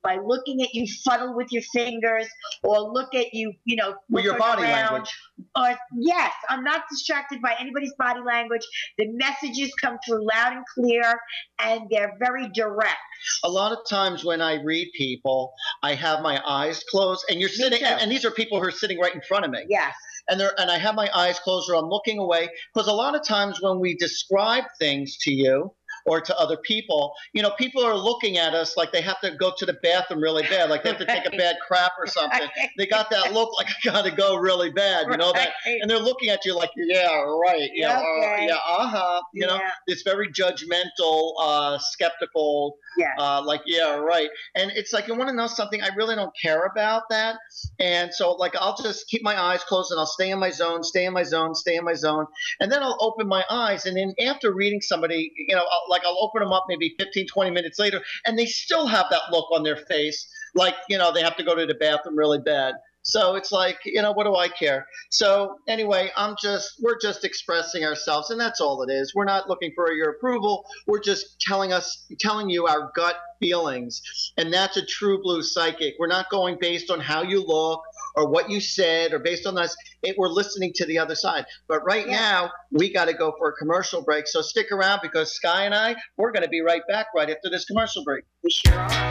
[SPEAKER 4] by looking at you fuddle with your fingers, or look at you,
[SPEAKER 5] with your body language.
[SPEAKER 4] Or yes, I'm not distracted by anybody's body language. The messages come through loud and clear, and they're very direct.
[SPEAKER 5] A lot of times when I read people, I have my eyes closed, and you're sitting, and these are people who are sitting right in front of me.
[SPEAKER 4] Yes.
[SPEAKER 5] And I have my eyes closed, or I'm looking away, because a lot of times when we describe things to you or to other people, people are looking at us like they have to go to the bathroom really bad, like they have to take a bad crap or something. Right. They got that look like I got to go really bad, that, and they're looking at you like, yeah, right, yeah, okay. It's very judgmental, skeptical, like, yeah, right. And it's like, you want to know something? I really don't care about that. And so, like, I'll just keep my eyes closed and I'll stay in my zone, and then I'll open my eyes. And then after reading somebody, I'll open them up maybe 15, 20 minutes later, and they still have that look on their face, like, they have to go to the bathroom really bad. So it's like, what do I care? So anyway, we're just expressing ourselves, and that's all it is. We're not looking for your approval. We're just telling you our gut feelings, and that's a true blue psychic. We're not going based on how you look or what you said or based on us. We're listening to the other side. But right now, we got to go for a commercial break. So stick around, because Sky and I, we're going to be right back right after this commercial break.
[SPEAKER 4] We sure are.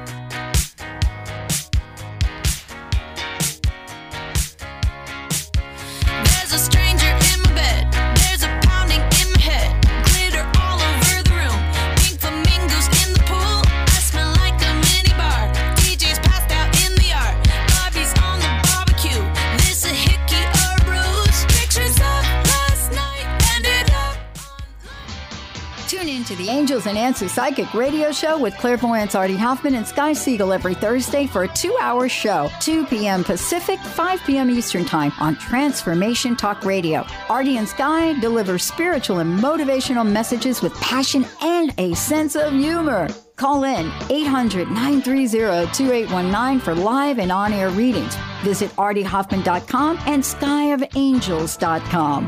[SPEAKER 18] There's a stranger in my bed. There's a pounding in my head. Glitter all over the room. Pink flamingos in the pool. I smell like a mini bar. DJ's passed out in the yard. Bobby's on the barbecue. This a hickey or ruse. Pictures of last night ended up on.
[SPEAKER 3] Tune in to the Angels and Answers Psychic Radio Show with clairvoyants Artie Hoffman and Sky Siegel every Thursday for a 2-hour show, 2 p.m. Pacific, 5 p.m. Eastern Time on Transformation Talk Radio. Artie and Sky deliver spiritual and motivational messages with passion and a sense of humor. Call in 800-930-2819 for live and on-air readings. Visit artiehoffman.com and skyofangels.com.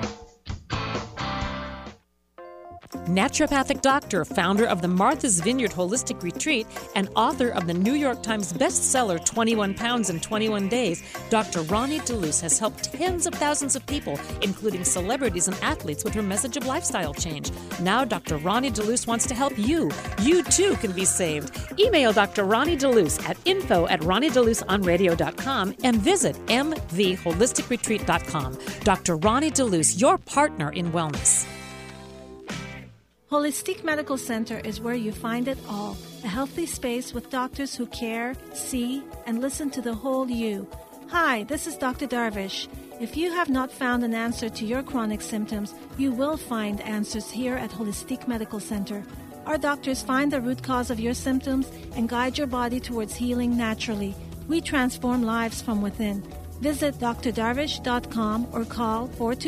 [SPEAKER 21] Naturopathic doctor, founder of the Martha's Vineyard Holistic Retreat, and author of the New York Times bestseller 21 Pounds in 21 Days, Dr. Ronnie DeLuce has helped tens of thousands of people, including celebrities and athletes, with her message of lifestyle change. Now Dr. Ronnie DeLuce wants to help you. You too can be saved. Email Dr. Ronnie DeLuce at info@ronniedeluceonradio.com and visit mtheholisticretreat.com. Dr. Ronnie DeLuce, your partner in wellness.
[SPEAKER 22] Holistic Medical Center is where you find it all. A healthy space with doctors who care, see, and listen to the whole you. Hi, this is Dr. Darvish. If you have not found an answer to your chronic symptoms, you will find answers here at Holistic Medical Center. Our doctors find the root cause of your symptoms and guide your body towards healing naturally. We transform lives from within. Visit drdarvish.com or call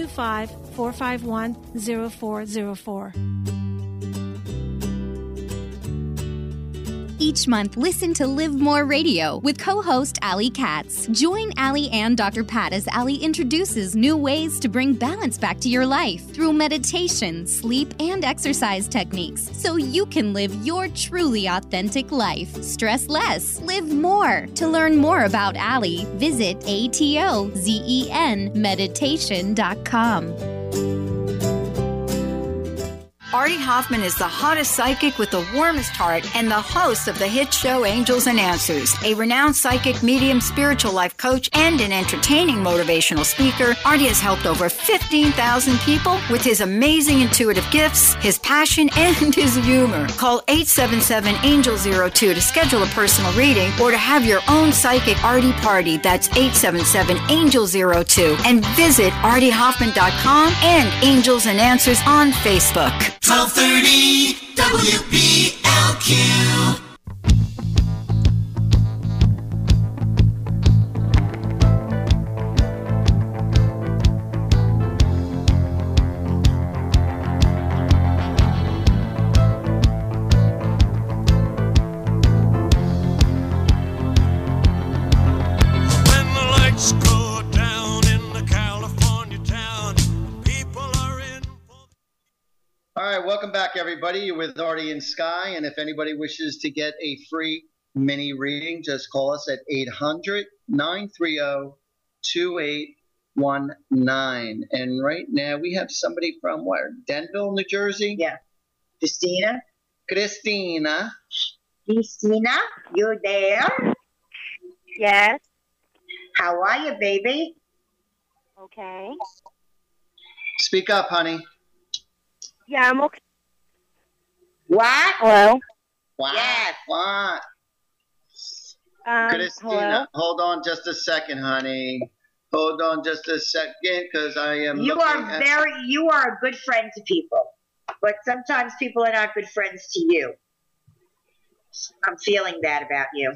[SPEAKER 22] 425-451-0404.
[SPEAKER 23] Each month, listen to Live More Radio with co-host Allie Katz. Join Allie and Dr. Pat as Allie introduces new ways to bring balance back to your life through meditation, sleep, and exercise techniques so you can live your truly authentic life. Stress less, live more. To learn more about Allie, visit atozenmeditation.com.
[SPEAKER 3] Artie Hoffman is the hottest psychic with the warmest heart and the host of the hit show Angels and Answers. A renowned psychic, medium, spiritual life coach, and an entertaining motivational speaker, Artie has helped over 15,000 people with his amazing intuitive gifts, his passion, and his humor. Call 877-ANGEL-02 to schedule a personal reading or to have your own psychic Artie party. That's 877-ANGEL-02. And visit artiehoffman.com and Angels and Answers on Facebook.
[SPEAKER 18] 1230 WBLQ.
[SPEAKER 19] When the lights go down in the California town, people are in.
[SPEAKER 5] All right, welcome back, everybody. You're with Artie and Sky, and if anybody wishes to get a free mini reading, just call us at 800-930-2819. And right now we have somebody from where? Denville, New Jersey?
[SPEAKER 4] Yeah. Christina?
[SPEAKER 5] Christina,
[SPEAKER 4] you there?
[SPEAKER 1] Yes.
[SPEAKER 4] How are you, baby?
[SPEAKER 1] Okay.
[SPEAKER 5] speak up, honey.
[SPEAKER 1] Yeah, I'm okay.
[SPEAKER 4] What?
[SPEAKER 1] Hello?
[SPEAKER 5] What?
[SPEAKER 4] Yes.
[SPEAKER 5] What? Christina, hold on just a second, honey. Hold on just a second, because I am.
[SPEAKER 4] You are a good friend to people, but sometimes people are not good friends to you. I'm feeling that about you.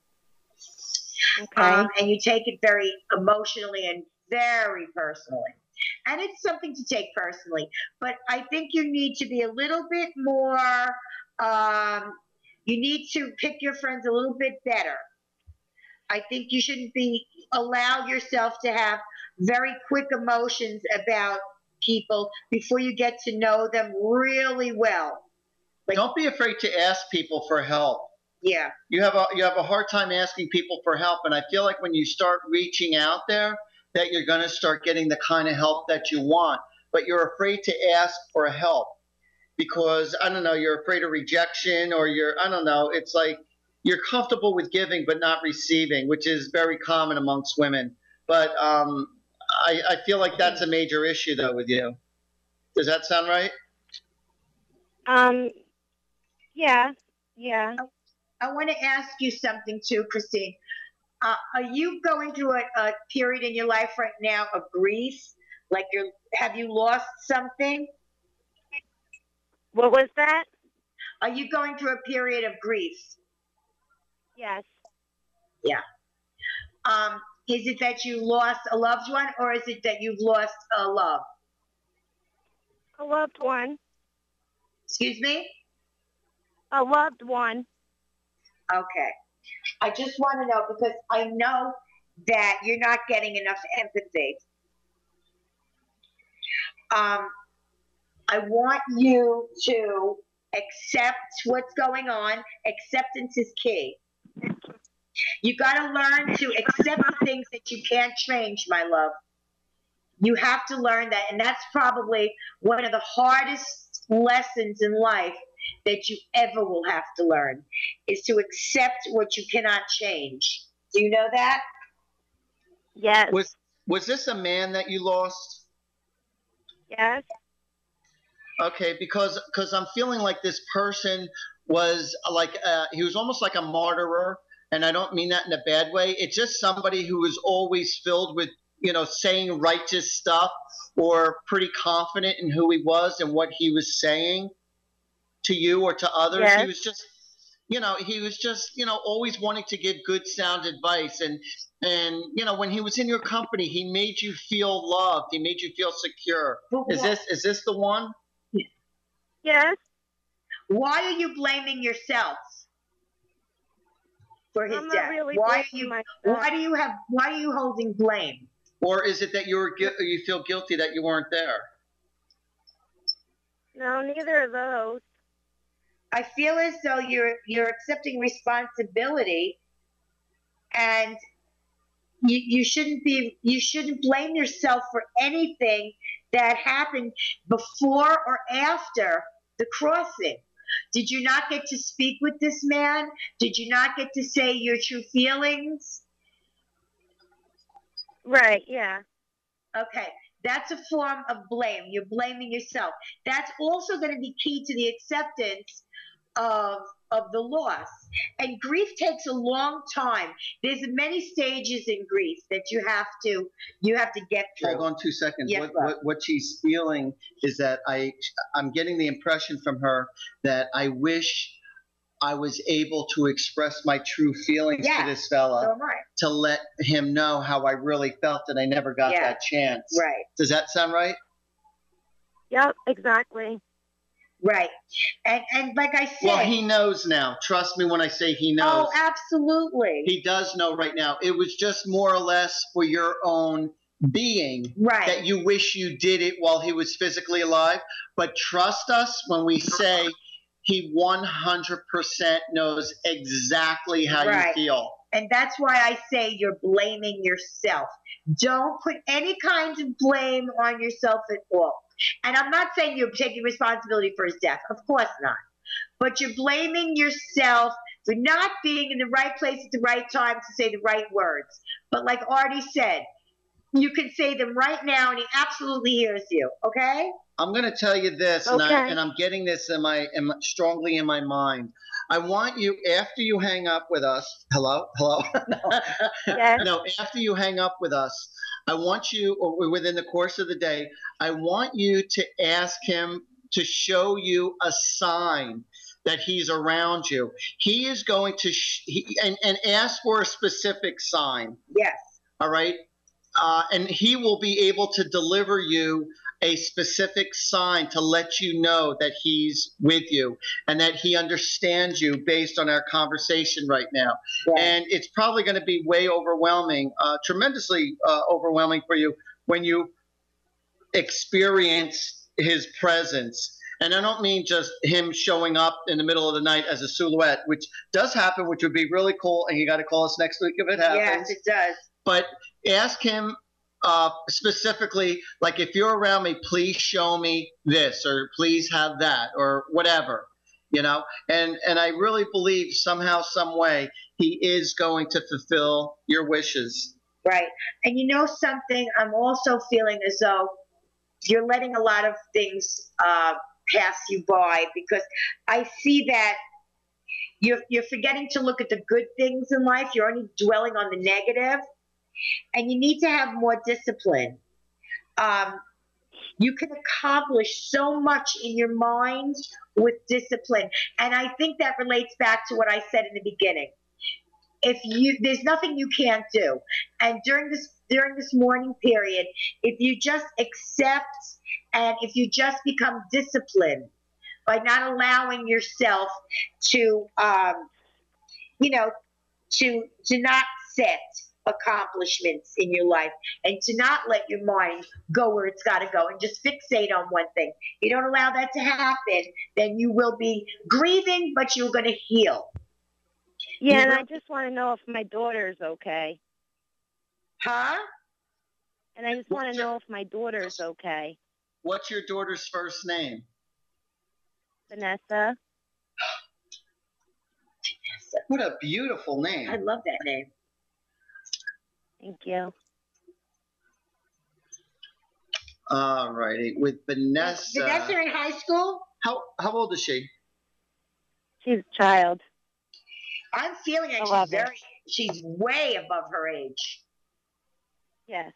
[SPEAKER 1] Okay.
[SPEAKER 4] And you take it very emotionally and very personally. And it's something to take personally, but I think you need to be a little bit more, you need to pick your friends a little bit better. I think you shouldn't allow yourself to have very quick emotions about people before you get to know them really well.
[SPEAKER 5] Don't be afraid to ask people for help.
[SPEAKER 4] Yeah.
[SPEAKER 5] You have a hard time asking people for help, and I feel like when you start reaching out there, that you're going to start getting the kind of help that you want, but you're afraid to ask for help because, I don't know, you're afraid of rejection, or I don't know, it's like you're comfortable with giving but not receiving, which is very common amongst women. But I feel like that's a major issue, though, with you. Does that sound right?
[SPEAKER 1] Yeah.
[SPEAKER 4] I want to ask you something too, Christine. Are you going through a period in your life right now of grief? Like have you lost something?
[SPEAKER 1] What was that?
[SPEAKER 4] Are you going through a period of grief?
[SPEAKER 1] Yes.
[SPEAKER 4] Yeah. Is it that you lost a loved one, or is it that you've lost a love?
[SPEAKER 1] A loved one.
[SPEAKER 4] Excuse me?
[SPEAKER 1] A loved one.
[SPEAKER 4] Okay. I just want to know, because I know that you're not getting enough empathy. I want you to accept what's going on. Acceptance is key. You got to learn to accept the things that you can't change, my love. You have to learn that, and that's probably one of the hardest lessons in life that you ever will have to learn, is to accept what you cannot change. Do you know that?
[SPEAKER 1] Yes.
[SPEAKER 5] Was this a man that you lost?
[SPEAKER 1] Yes.
[SPEAKER 5] Okay, because I'm feeling like this person was like he was almost like a martyrer, and I don't mean that in a bad way. It's just somebody who was always filled with, saying righteous stuff, or pretty confident in who he was and what he was saying to you or to others. Yes. He was just, always wanting to give good sound advice. And when he was in your company, he made you feel loved. He made you feel secure. Is this the one?
[SPEAKER 1] Yes.
[SPEAKER 4] Why are you blaming yourself for his death?
[SPEAKER 1] Really
[SPEAKER 4] why are you holding blame?
[SPEAKER 5] Or is it that you feel guilty that you weren't there?
[SPEAKER 1] No, neither of those.
[SPEAKER 4] I feel as though you're accepting responsibility, and you shouldn't blame yourself for anything that happened before or after the crossing. Did you not get to speak with this man? Did you not get to say your true feelings?
[SPEAKER 1] Right, yeah.
[SPEAKER 4] Okay. That's a form of blame. You're blaming yourself. That's also going to be key to the acceptance of the loss. And grief takes a long time. There's many stages in grief that you have to get through.
[SPEAKER 5] Hold on 2 seconds.
[SPEAKER 4] Yes,
[SPEAKER 5] what she's feeling is that I'm getting the impression from her that I wish I was able to express my true feelings to this fella,
[SPEAKER 4] so am I.
[SPEAKER 5] to let him know how I really felt, and I never got that chance.
[SPEAKER 4] Right.
[SPEAKER 5] Does that sound right?
[SPEAKER 1] Yep, exactly.
[SPEAKER 4] Right. And like I said.
[SPEAKER 5] Well, he knows now. Trust me when I say he knows.
[SPEAKER 4] Oh, absolutely.
[SPEAKER 5] He does know right now. It was just more or less for your own being that you wish you did it while he was physically alive. But trust us when we say he 100% knows exactly how you
[SPEAKER 4] Right.
[SPEAKER 5] feel.
[SPEAKER 4] And that's why I say you're blaming yourself. Don't put any kind of blame on yourself at all. And I'm not saying you're taking responsibility for his death. Of course not. But you're blaming yourself for not being in the right place at the right time to say the right words. But like Artie said, you can say them right now and he absolutely hears you. Okay?
[SPEAKER 5] I'm going to tell you this,
[SPEAKER 4] Okay.
[SPEAKER 5] and I'm getting this strongly in my mind. I want you, after you hang up with us, hello? No.
[SPEAKER 1] Yes.
[SPEAKER 5] No, after you hang up with us, I want you, or within the course of the day, I want you to ask him to show you a sign that he's around you. He is going to, and ask for a specific sign.
[SPEAKER 4] Yes.
[SPEAKER 5] All right? And he will be able to deliver you a specific sign to let you know that he's with you and that he understands you based on our conversation right now.
[SPEAKER 4] Right.
[SPEAKER 5] And it's probably going to be way overwhelming, tremendously overwhelming for you when you experience his presence. And I don't mean just him showing up in the middle of the night as a silhouette, which does happen, which would be really cool. And you got to call us next week if it happens.
[SPEAKER 4] Yes, it does.
[SPEAKER 5] But ask him specifically, like, if you're around me, please show me this, or please have that, or whatever, you know. And I really believe somehow, some way, he is going to fulfill your wishes.
[SPEAKER 4] Right. And you know something? I'm also feeling as though you're letting a lot of things pass you by, because I see that you're forgetting to look at the good things in life. You're only dwelling on the negative. And you need to have more discipline. You can accomplish so much in your mind with discipline. And I think that relates back to what I said in the beginning. There's nothing you can't do. And during this mourning period, if you just accept and if you just become disciplined by not allowing yourself to, to not set accomplishments in your life and to not let your mind go where it's got to go and just fixate on one thing. You don't allow that to happen, then you will be grieving, but you're going to heal.
[SPEAKER 1] Yeah, and I just want to know if my daughter's okay.
[SPEAKER 4] Huh?
[SPEAKER 1] And I just want to know if my daughter's okay.
[SPEAKER 5] What's your daughter's first name?
[SPEAKER 1] Vanessa.
[SPEAKER 5] What a beautiful name.
[SPEAKER 4] I love that name.
[SPEAKER 1] Thank you.
[SPEAKER 5] All righty. With Vanessa.
[SPEAKER 4] Vanessa in high school?
[SPEAKER 5] How old is she?
[SPEAKER 1] She's a child.
[SPEAKER 4] I'm feeling like she's way above her age.
[SPEAKER 1] Yes.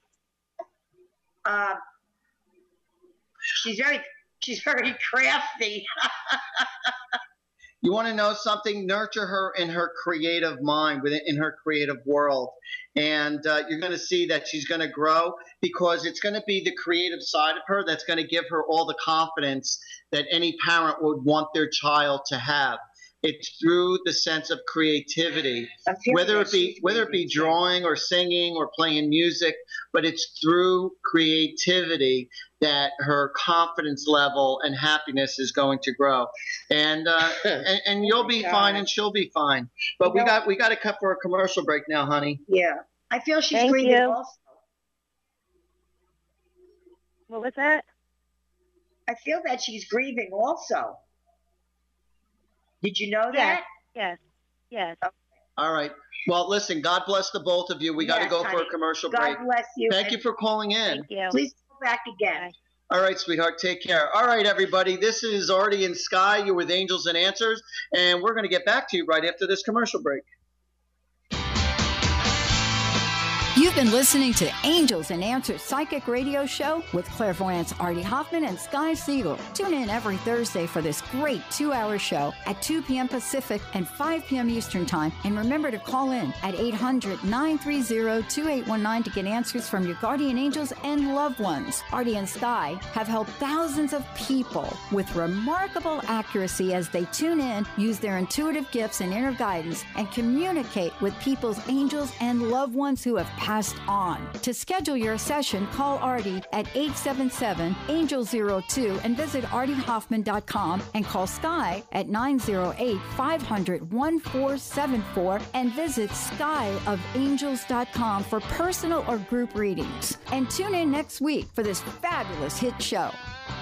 [SPEAKER 4] She's very crafty.
[SPEAKER 5] You want to know something? Nurture her in her creative mind, in her creative world. And you're going to see that she's going to grow, because it's going to be the creative side of her that's going to give her all the confidence that any parent would want their child to have. It's through the sense of creativity, whether it be drawing or singing or playing music, but it's through creativity that her confidence level and happiness is going to grow. And and you'll be fine, and she'll be fine. But we got to cut for a commercial break now, honey.
[SPEAKER 4] Yeah, I feel she's
[SPEAKER 1] Thank
[SPEAKER 4] grieving
[SPEAKER 1] you.
[SPEAKER 4] also.
[SPEAKER 1] What was that?
[SPEAKER 4] I feel that she's grieving also. Did you know that?
[SPEAKER 1] Yes.
[SPEAKER 5] All right. Well, listen, God bless the both of you. We got to go for a commercial break.
[SPEAKER 4] God bless you.
[SPEAKER 5] Thank you for calling in.
[SPEAKER 1] Thank you.
[SPEAKER 4] Please go back again.
[SPEAKER 5] All right, sweetheart. Take care. All right, everybody. This is Artie and Sky. You're with Angels and Answers, and we're going to get back to you right after this commercial break.
[SPEAKER 3] You've been listening to Angels and Answers Psychic Radio Show with clairvoyants Artie Hoffman and Sky Siegel. Tune in every Thursday for this great 2-hour show at 2 p.m. Pacific and 5 p.m. Eastern Time. And remember to call in at 800-930-2819 to get answers from your guardian angels and loved ones. Artie and Sky have helped thousands of people with remarkable accuracy as they tune in, use their intuitive gifts and inner guidance, and communicate with people's angels and loved ones who have passed passed on. To schedule your session, call Artie at 877-ANGEL-02 and visit artiehoffman.com and call Sky at 908-500-1474 and visit skyofangels.com for personal or group readings. And tune in next week for this fabulous hit show.